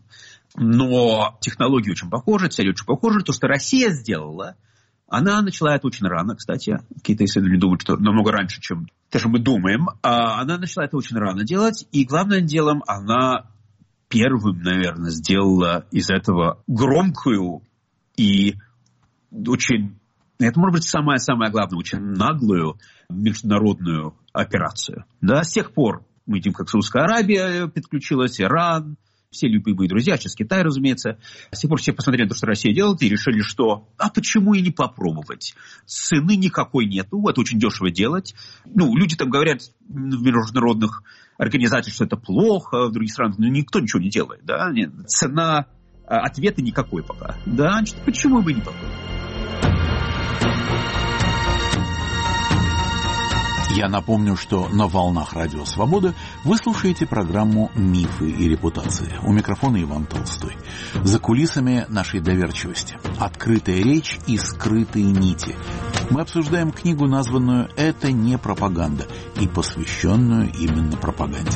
Но технологии очень похожи, цели очень похожи. То, что Россия сделала, она начала это очень рано, кстати. Какие-то исследователи думают, что намного раньше, чем даже мы думаем. Она начала это очень рано делать. И главным делом она первым, наверное, сделала из этого громкую и очень, это может быть самое главное, очень наглую международную операцию. Да, с тех пор мы видим, как Саудовская Аравия подключилась, Иран, все любимые друзья, сейчас Китай, разумеется. С тех пор все посмотрели то, что Россия делает, и решили, что почему и не попробовать? Цены никакой нету, это очень дешево делать. Люди там говорят в международных организациях, что это плохо, в других странах, но никто ничего не делает. Да? Нет, цена ответа никакой пока. Да, значит, почему бы не попробовать? Я напомню, что на волнах Радио Свобода вы слушаете программу «Мифы и репутации». У микрофона Иван Толстой. За кулисами нашей доверчивости. Открытая речь и скрытые нити. Мы обсуждаем книгу, названную «Это не пропаганда» и посвященную именно пропаганде.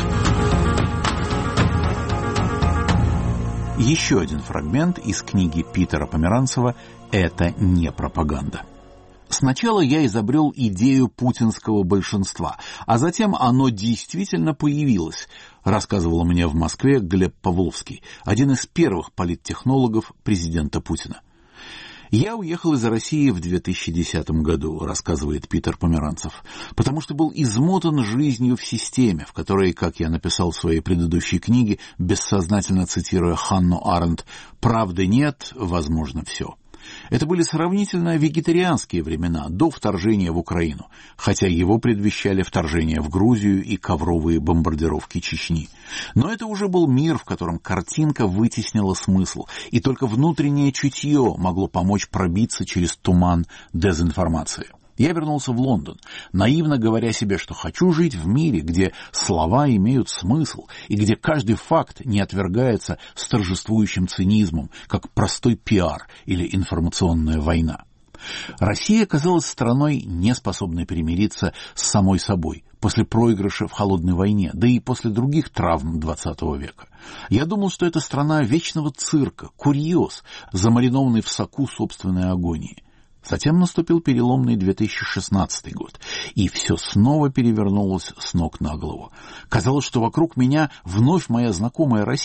Еще один фрагмент из книги Питера Померанцева «Это не пропаганда». Сначала я изобрел идею путинского большинства, а затем оно действительно появилось, рассказывал мне в Москве Глеб Павловский, один из первых политтехнологов президента Путина. «Я уехал из России в 2010 году», рассказывает Питер Померанцев, «потому что был измотан жизнью в системе, в которой, как я написал в своей предыдущей книге, бессознательно цитируя Ханну Аренд, «правды нет, возможно, все». Это были сравнительно вегетарианские времена, до вторжения в Украину, хотя его предвещали вторжение в Грузию и ковровые бомбардировки Чечни. Но это уже был мир, в котором картинка вытеснила смысл, и только внутреннее чутье могло помочь пробиться через туман дезинформации. Я вернулся в Лондон, наивно говоря себе, что хочу жить в мире, где слова имеют смысл, и где каждый факт не отвергается с торжествующим цинизмом, как простой пиар или информационная война. Россия казалась страной, не способной примириться с самой собой, после проигрыша в холодной войне, да и после других травм XX века. Я думал, что это страна вечного цирка, курьез, замаринованный в соку собственной агонии. Затем наступил переломный 2016 год, и все снова перевернулось с ног на голову. Казалось, что вокруг меня вновь моя знакомая Россия,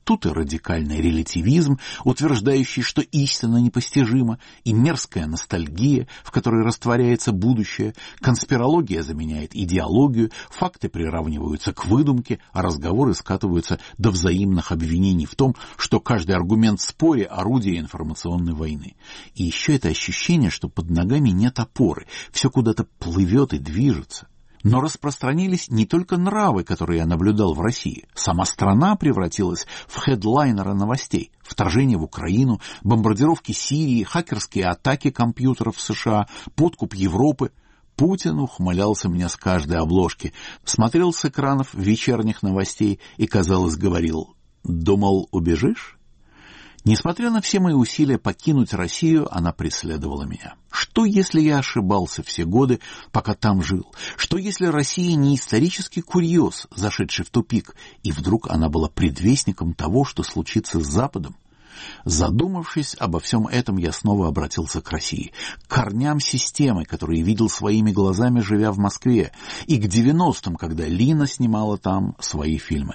Тут и радикальный релятивизм, утверждающий, что истина непостижима, и мерзкая ностальгия, в которой растворяется будущее, конспирология заменяет идеологию, факты приравниваются к выдумке, а разговоры скатываются до взаимных обвинений в том, что каждый аргумент в споре – орудие информационной войны. И еще это ощущение, что под ногами нет опоры, все куда-то плывет и движется. Но распространились не только нравы, которые я наблюдал в России. Сама страна превратилась в хедлайнера новостей. Вторжение в Украину, бомбардировки Сирии, хакерские атаки компьютеров в США, подкуп Европы. Путин ухмылялся мне с каждой обложки, смотрел с экранов вечерних новостей и, казалось, говорил: «Думал, убежишь?» Несмотря на все мои усилия покинуть Россию, она преследовала меня. Что, если я ошибался все годы, пока там жил? Что, если Россия не исторический курьез, зашедший в тупик, и вдруг она была предвестником того, что случится с Западом? Задумавшись обо всем этом, я снова обратился к России, к корням системы, которые видел своими глазами, живя в Москве, и к 90-м, когда Лина снимала там свои фильмы.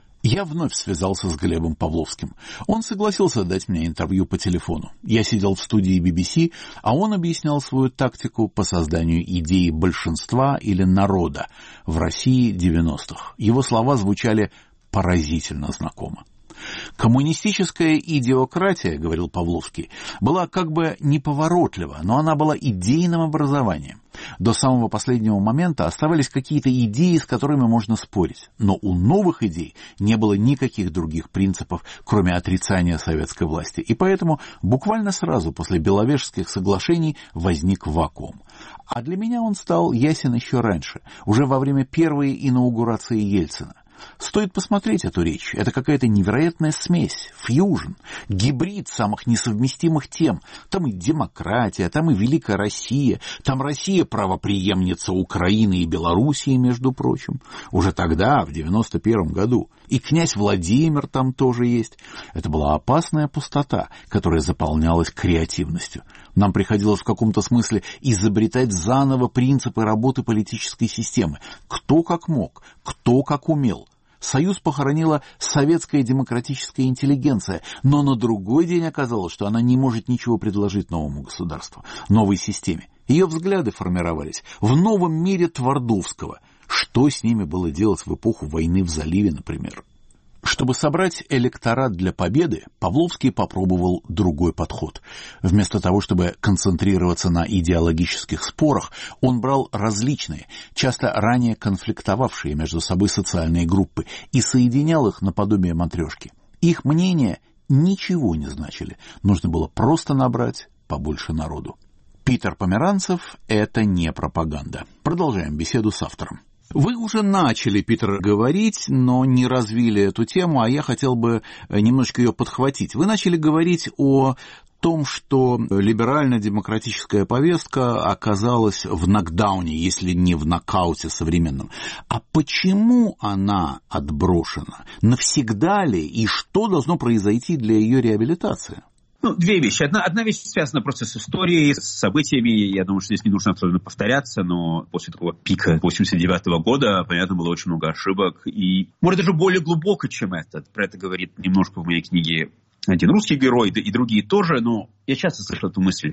Я вновь связался с Глебом Павловским. Он согласился дать мне интервью по телефону. Я сидел в студии BBC, а он объяснял свою тактику по созданию идеи большинства или народа в России 90-х. Его слова звучали поразительно знакомо. «Коммунистическая идиократия, — говорил Павловский, — была как бы неповоротлива, но она была идейным образованием. До самого последнего момента оставались какие-то идеи, с которыми можно спорить, но у новых идей не было никаких других принципов, кроме отрицания советской власти, и поэтому буквально сразу после Беловежских соглашений возник вакуум. А для меня он стал ясен еще раньше, уже во время первой инаугурации Ельцина. Стоит посмотреть эту речь. Это какая-то невероятная смесь, фьюжн, гибрид самых несовместимых тем. Там и демократия, там и Великая Россия, там Россия правопреемница Украины и Белоруссии, между прочим. Уже тогда, в 91 году. И князь Владимир там тоже есть. Это была опасная пустота, которая заполнялась креативностью. Нам приходилось в каком-то смысле изобретать заново принципы работы политической системы. Кто как мог, кто как умел. Союз похоронила советская демократическая интеллигенция, но на другой день оказалось, что она не может ничего предложить новому государству, новой системе. Ее взгляды формировались в новом мире Твардовского. Что с ними было делать в эпоху войны в заливе, например? Чтобы собрать электорат для победы, Павловский попробовал другой подход. Вместо того, чтобы концентрироваться на идеологических спорах, он брал различные, часто ранее конфликтовавшие между собой социальные группы и соединял их наподобие матрешки. Их мнения ничего не значили, нужно было просто набрать побольше народу. Питер Померанцев – это не пропаганда. Продолжаем беседу с автором. Вы уже начали, Питер, говорить, но не развили эту тему, а я хотел бы немножечко ее подхватить. Вы начали говорить о том, что либерально-демократическая повестка оказалась в нокдауне, если не в нокауте современном. А почему она отброшена? Навсегда ли? И что должно произойти для ее реабилитации? Две вещи. Одна вещь связана просто с историей, с событиями. Я думаю, что здесь не нужно особенно повторяться, но после такого пика 89 года, понятно, было очень много ошибок. И, может, даже более глубоко, чем это. Про это говорит немножко в моей книге один русский герой, и другие тоже. Но я часто слышал эту мысль.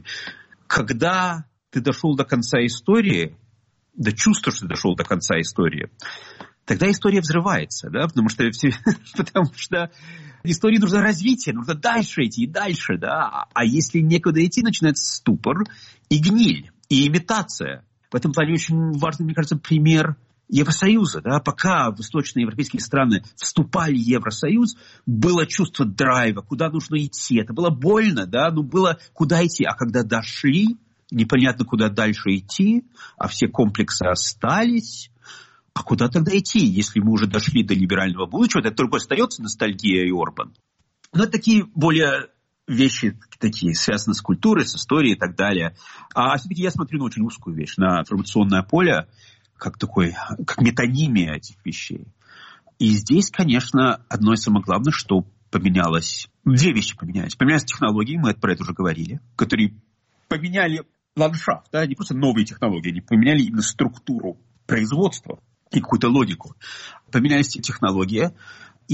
Когда ты дошел до конца истории, до чувства, что ты дошел до конца истории, тогда история взрывается, да, потому что истории нужно развитие, нужно дальше идти и дальше, да. А если некуда идти, начинается ступор и гниль, и имитация. В этом плане очень важный, мне кажется, пример Евросоюза, да. Пока восточноевропейские страны вступали в Евросоюз, было чувство драйва, куда нужно идти. Это было больно, да, но было куда идти. А когда дошли, непонятно, куда дальше идти, а все комплексы остались. А куда тогда идти, если мы уже дошли до либерального будущего? Это только остается ностальгия и Орбан. Но это такие более вещи, такие, связанные с культурой, с историей и так далее. А все-таки я смотрю на очень узкую вещь, на информационное поле, как метонимия этих вещей. И здесь, конечно, одно из самых главных, что поменялось. Две вещи поменялись. Поменялись технологии, мы про это уже говорили, которые поменяли ландшафт, да, не просто новые технологии, они поменяли именно структуру производства и какую-то логику. Поменялись технологии, им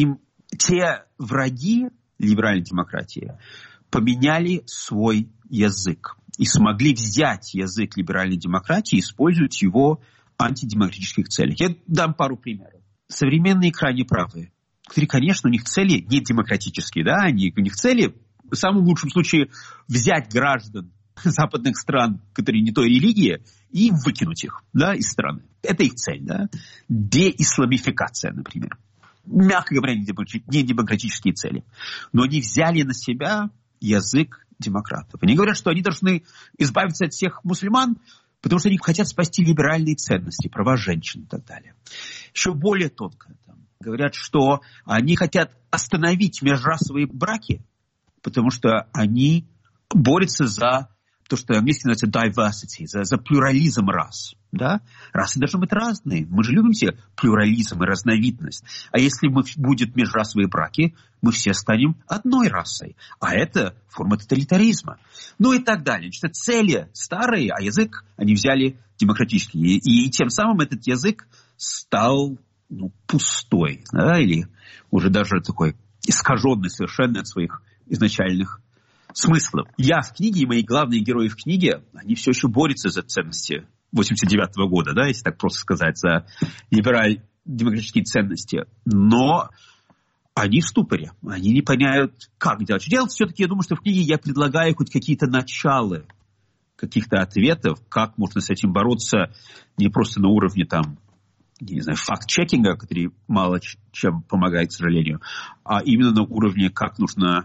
те враги либеральной демократии поменяли свой язык и смогли взять язык либеральной демократии и использовать его в антидемократических целях. Я дам пару примеров. Современные крайне правые, которые, конечно, у них цели не демократические, да, у них цели, в самом лучшем случае, взять граждан западных стран, которые не той религии, и выкинуть их, да, из страны. Это их цель, да. Деисламификация, например. Мягко говоря, не демократические цели. Но они взяли на себя язык демократов. Они говорят, что они должны избавиться от всех мусульман, потому что они хотят спасти либеральные ценности, права женщин и так далее. Еще более тонко. Говорят, что они хотят остановить межрасовые браки, потому что они борются за то, что английски называется diversity, за плюрализм рас. Да? Расы должны быть разные. Мы же любим все плюрализм и разновидность. А если будут межрасовые браки, мы все станем одной расой. А это форма тоталитаризма. Ну и так далее. Значит, цели старые, а язык они взяли демократический. И тем самым этот язык стал пустой. Да? Или уже даже такой искаженный совершенно от своих изначальных смыслов. Я в книге, и мои главные герои в книге, они все еще борются за ценности 89-го года, да, если так просто сказать, за либерально-демократические ценности. Но они в ступоре. Они не понимают, как делать. Что делать? Все-таки я думаю, что в книге я предлагаю хоть какие-то начала, каких-то ответов, как можно с этим бороться не просто на уровне там, не знаю, факт-чекинга, который мало чем помогает, к сожалению, а именно на уровне, как нужно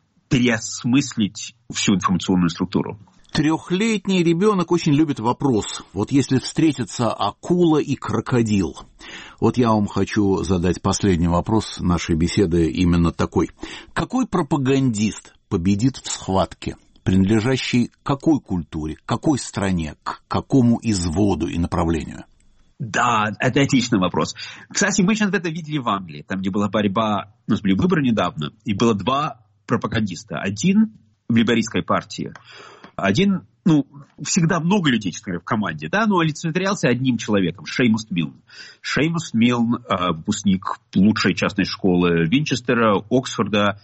переосмыслить всю информационную структуру. 3-летний ребенок очень любит вопрос. Вот если встретятся акула и крокодил. Вот я вам хочу задать последний вопрос нашей беседы именно такой. Какой пропагандист победит в схватке, принадлежащей какой культуре, какой стране, к какому изводу и направлению? Да, это отличный вопрос. Кстати, мы сейчас это видели в Англии, там, где была борьба, у нас были выборы недавно, и было 2 пропагандиста. Один в лейбористской партии, один, всегда много людей, честно говоря, в команде, да, но олицетворялся одним человеком, Шеймус Милн. Шеймус Милн, выпускник лучшей частной школы Винчестера, Оксфорда,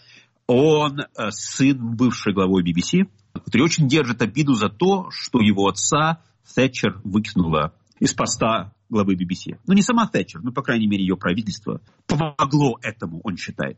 он сын бывшей главой BBC, который очень держит обиду за то, что его отца Тэтчер выкинула из поста главы BBC. Не сама Тэтчер, по крайней мере, ее правительство помогло этому, он считает.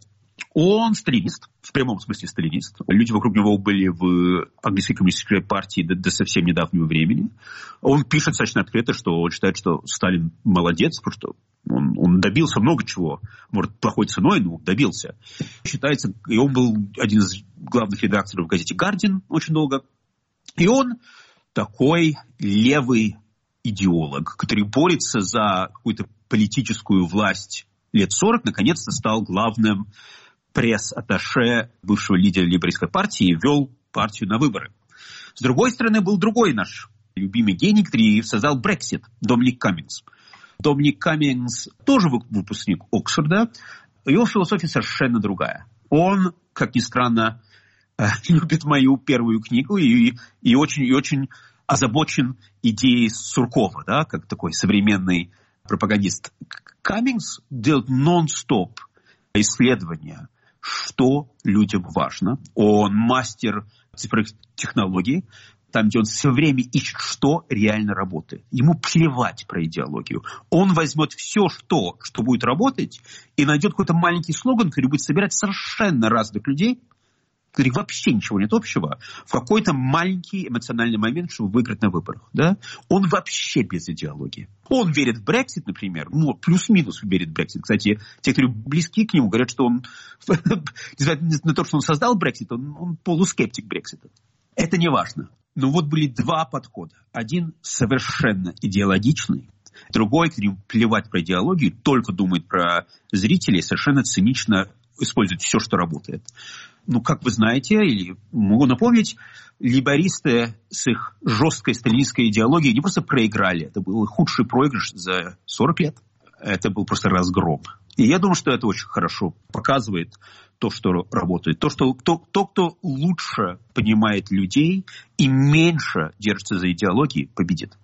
Он сталинист, в прямом смысле сталинист. Люди вокруг него были в английской коммунистической партии до совсем недавнего времени. Он пишет достаточно открыто, что он считает, что Сталин молодец, потому что он добился много чего. Может, плохой ценой, но добился. Считается, и он был один из главных редакторов в газете «Гардиан» очень долго. И он такой левый идеолог, который борется за какую-то политическую власть лет 40, наконец-то стал главным пресс-атташе бывшего лидера лейбористской партии и вел партию на выборы. С другой стороны, был другой наш любимый гений, который создал Brexit, Доминик Каммингс. Доминик Каммингс тоже выпускник Оксфорда. Его философия совершенно другая. Он, как ни странно, любит мою первую книгу и очень озабочен идеей Суркова, да, как такой современный пропагандист. Каммингс делает нон-стоп исследования, что людям важно. Он мастер цифровых технологий, там, где он все время ищет, что реально работает. Ему плевать про идеологию. Он возьмет все, что будет работать, и найдет какой-то маленький слоган, который будет собирать совершенно разных людей, у которых вообще ничего нет общего, в какой-то маленький эмоциональный момент, чтобы выиграть на выборах. Да? Он вообще без идеологии. Он верит в Brexit, например, плюс-минус верит в Brexit. Кстати, те, которые близки к нему, говорят, что он, несмотря на то, что он создал Brexit, он полускептик Brexit. Это не важно. Но вот были 2 подхода. Один совершенно идеологичный, другой, который плевать про идеологию, только думает про зрителей, совершенно цинично использует все, что работает. Как вы знаете, или могу напомнить, лейбористы с их жесткой сталинистской идеологией не просто проиграли, это был худший проигрыш за 40 лет. Это был просто разгром. И я думаю, что это очень хорошо показывает то, что работает. То, что кто лучше понимает людей и меньше держится за идеологией, победит.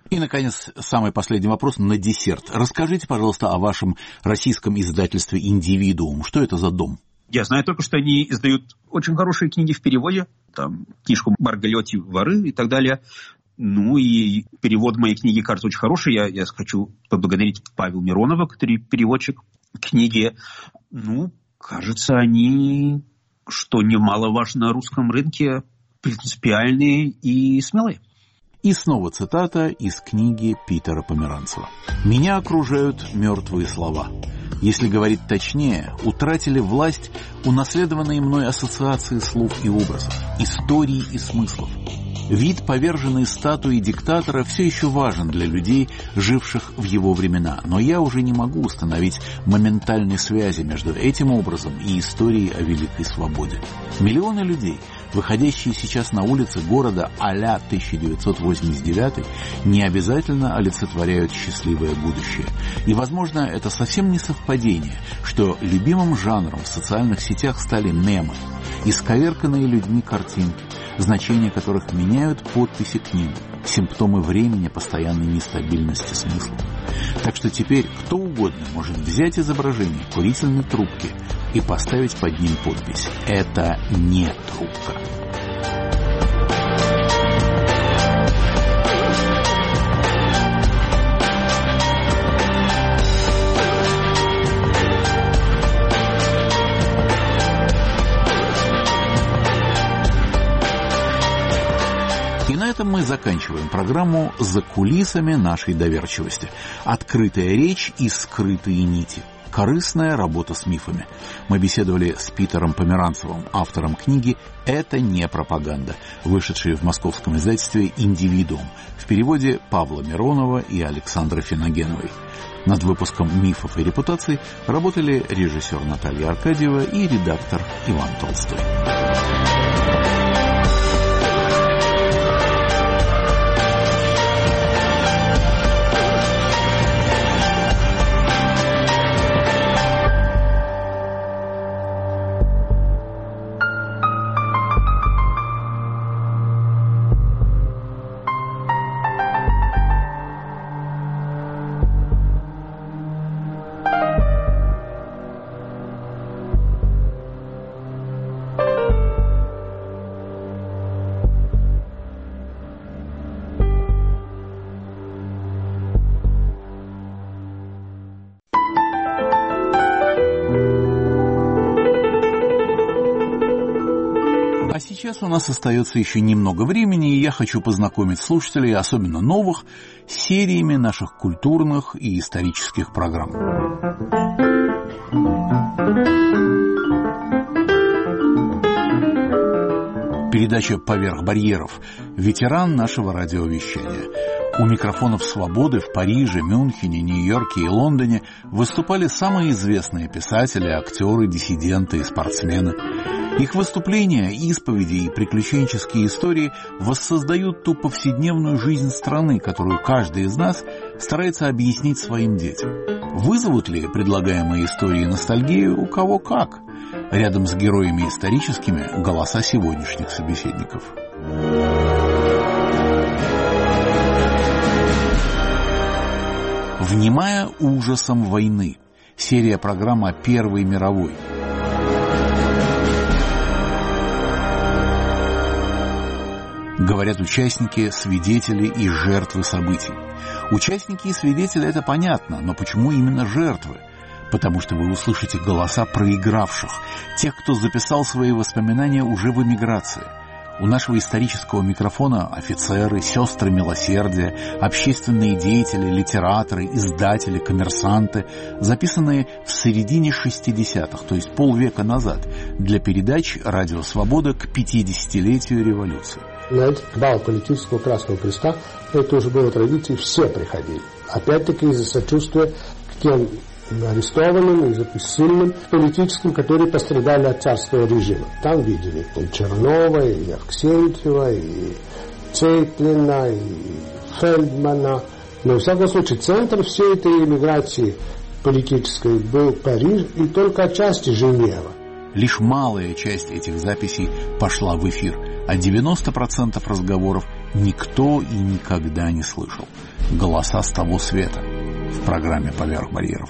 И, наконец, самый последний вопрос на десерт. Расскажите, пожалуйста, о вашем российском издательстве «Индивидуум». Что это за дом? Я знаю только, что они издают очень хорошие книги в переводе. Там книжку Маргалетти «Воры» и так далее. Ну и перевод моей книги, кажется, очень хороший. Я хочу поблагодарить Павла Миронова, который переводчик книги. Ну, кажется, они, что немаловажно на русском рынке, принципиальные и смелые. И снова цитата из книги Питера Померанцева. «Меня окружают мертвые слова. Если говорить точнее, утратили власть унаследованные мной ассоциации слов и образов, историй и смыслов. Вид поверженной статуи диктатора все еще важен для людей, живших в его времена, но я уже не могу установить моментальной связи между этим образом и историей о великой свободе. Миллионы людей, выходящие сейчас на улицы города а-ля 1989, не обязательно олицетворяют счастливое будущее. И, возможно, это совсем не совпадение, что любимым жанром в социальных сетях стали мемы, исковерканные людьми картинки, значения которых меняют подписи к ним, симптомы времени постоянной нестабильности смысла. Так что теперь кто угодно может взять изображение курительной трубки и поставить под ним подпись «Это не трубка». И на этом мы заканчиваем программу «За кулисами нашей доверчивости». Открытая речь и скрытые нити. Корыстная работа с мифами. Мы беседовали с Питером Померанцевым, автором книги «Это не пропаганда», вышедшей в московском издательстве «Индивидуум», в переводе Павла Миронова и Александры Финогеновой. Над выпуском «Мифов и репутаций» работали режиссер Наталья Аркадьева и редактор Иван Толстой. А сейчас у нас остается еще немного времени, и я хочу познакомить слушателей, особенно новых, с сериями наших культурных и исторических программ. Передача «Поверх барьеров». Ветеран нашего радиовещания. У микрофонов «Свободы» в Париже, Мюнхене, Нью-Йорке и Лондоне выступали самые известные писатели, актеры, диссиденты и спортсмены. Их выступления, исповеди и приключенческие истории воссоздают ту повседневную жизнь страны, которую каждый из нас старается объяснить своим детям. Вызовут ли предлагаемые истории ностальгию у кого как? Рядом с героями историческими голоса сегодняшних собеседников. «Внимая ужасам войны». Серия программ о Первой мировой. Говорят участники, свидетели и жертвы событий. Участники и свидетели — это понятно, но почему именно жертвы? Потому что вы услышите голоса проигравших, тех, кто записал свои воспоминания уже в эмиграции. У нашего исторического микрофона офицеры, сестры милосердия, общественные деятели, литераторы, издатели, коммерсанты, записанные в середине 60-х, то есть полвека назад, для передач «Радио Свобода» к 50-летию революции. На этот бал политического Красного Креста, это уже было традицией, все приходили. Опять-таки из-за сочувствия к тем арестованным, и сильным политическим, которые пострадали от царского режима. Там видели и Чернова, и Авксентьева, и Цейтлина, и Фельдмана. Но, во всяком случае, центр всей этой эмиграции политической был Париж и только отчасти Женева. Лишь малая часть этих записей пошла в эфир, а 90% разговоров никто и никогда не слышал. Голоса с того света в программе «Поверх барьеров».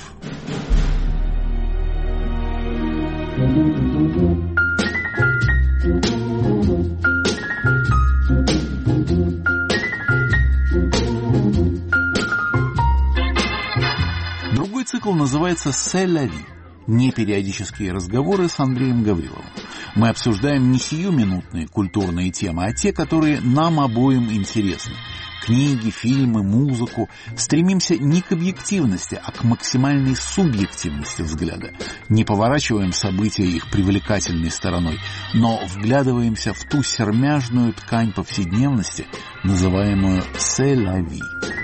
Другой цикл называется «C'est la vie». Непериодические разговоры с Андреем Гавриловым. Мы обсуждаем не сиюминутные культурные темы, а те, которые нам обоим интересны. Книги, фильмы, музыку. Стремимся не к объективности, а к максимальной субъективности взгляда. Не поворачиваем события их привлекательной стороной, но вглядываемся в ту сермяжную ткань повседневности, называемую «C'est la vie».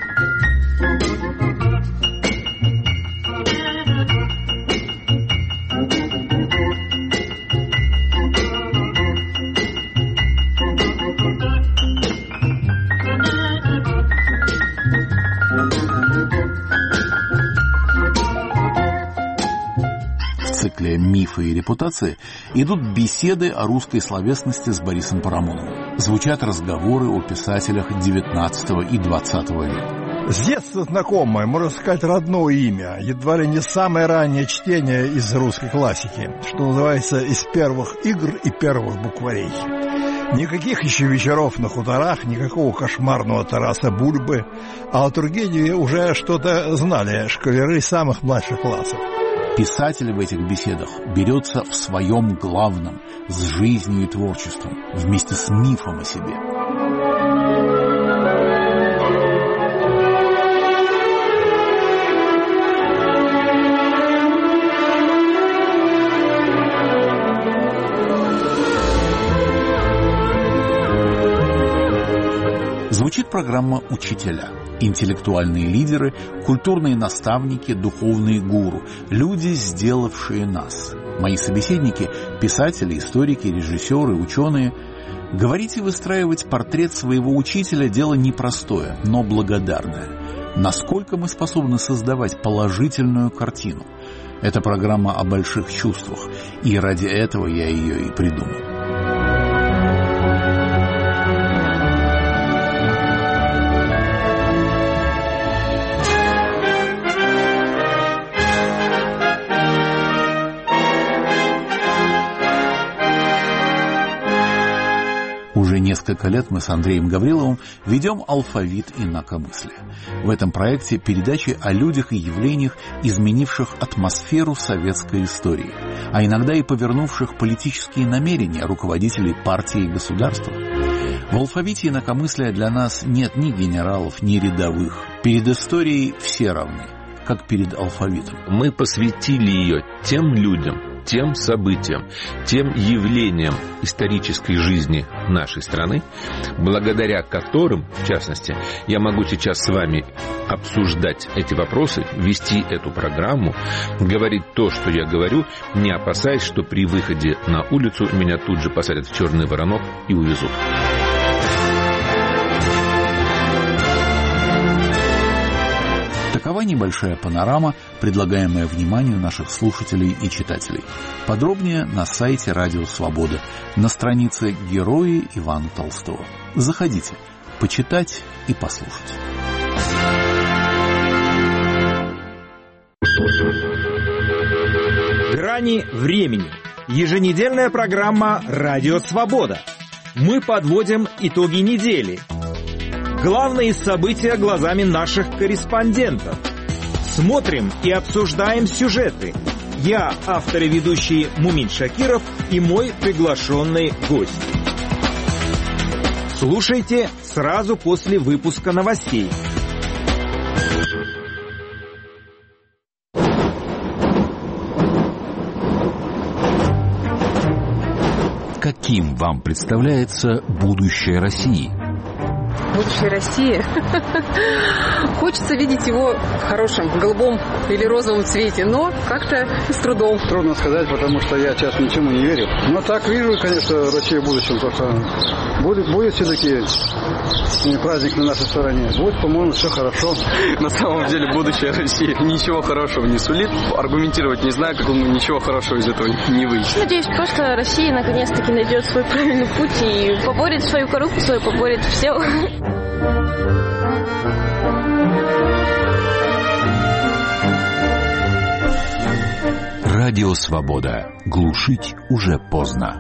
«Мифы и репутации» идут беседы о русской словесности с Борисом Парамоновым. Звучат разговоры о писателях XIX и XX века. С детства знакомое, можно сказать, родное имя. Едва ли не самое раннее чтение из русской классики, что называется, из первых игр и первых букварей. Никаких еще вечеров на хуторах, никакого кошмарного Тараса Бульбы, а о Тургеневе уже что-то знали школяры самых младших классов. Писатель в этих беседах берется в своем главном, с жизнью и творчеством, вместе с мифом о себе. Звучит программа «Учителя». Интеллектуальные лидеры, культурные наставники, духовные гуру, люди, сделавшие нас. Мои собеседники – писатели, историки, режиссеры, ученые. Говорить и выстраивать портрет своего учителя – дело непростое, но благодарное. Насколько мы способны создавать положительную картину? Это программа о больших чувствах, и ради этого я ее и придумал. Уже несколько лет мы с Андреем Гавриловым ведем «Алфавит инакомыслия». В этом проекте передачи о людях и явлениях, изменивших атмосферу советской истории, а иногда и повернувших политические намерения руководителей партии и государства. В «Алфавите инакомыслия» для нас нет ни генералов, ни рядовых. Перед историей все равны, как перед алфавитом. Мы посвятили ее тем людям, тем событиям, тем явлениям исторической жизни нашей страны, благодаря которым, в частности, я могу сейчас с вами обсуждать эти вопросы, вести эту программу, говорить то, что я говорю, не опасаясь, что при выходе на улицу меня тут же посадят в черный воронок и увезут. Такова небольшая панорама, предлагаемая вниманию наших слушателей и читателей. Подробнее на сайте «Радио Свобода», на странице «Герои Ивана Толстого». Заходите, почитать и послушать. Грани времени. Еженедельная программа «Радио Свобода». Мы подводим итоги недели. Главные события глазами наших корреспондентов. Смотрим и обсуждаем сюжеты. Я, автор и ведущий Мумин Шакиров, и мой приглашенный гость. Слушайте сразу после выпуска новостей. Каким вам представляется будущее России? будущей России. Хочется видеть его в хорошем, голубом или розовом цвете, но как-то с трудом. Трудно сказать, потому что я сейчас ничему не верю. Но так вижу, конечно, Россию в будущем. Просто будет все-таки праздник на нашей стороне. Будет, по-моему, все хорошо. На самом деле будущее России ничего хорошего не сулит. Аргументировать не знаю, как ничего хорошего из этого не выйдет. Надеюсь, просто Россия наконец-таки найдет свой правильный путь и поборет свою коррупцию, поборет все. Радио «Свобода». Глушить уже поздно.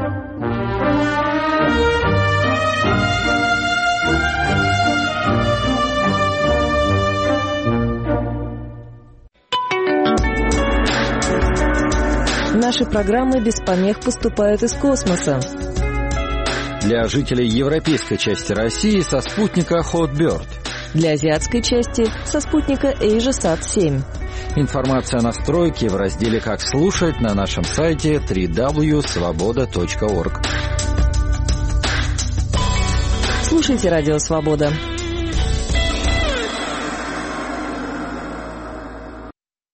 Наши программы без помех поступают из космоса. Для жителей европейской части России со спутника Hotbird. Для азиатской части со спутника AsiaSat-7. Информация о настройке в разделе «Как слушать» на нашем сайте www.svoboda.org. Слушайте «Радио Свобода».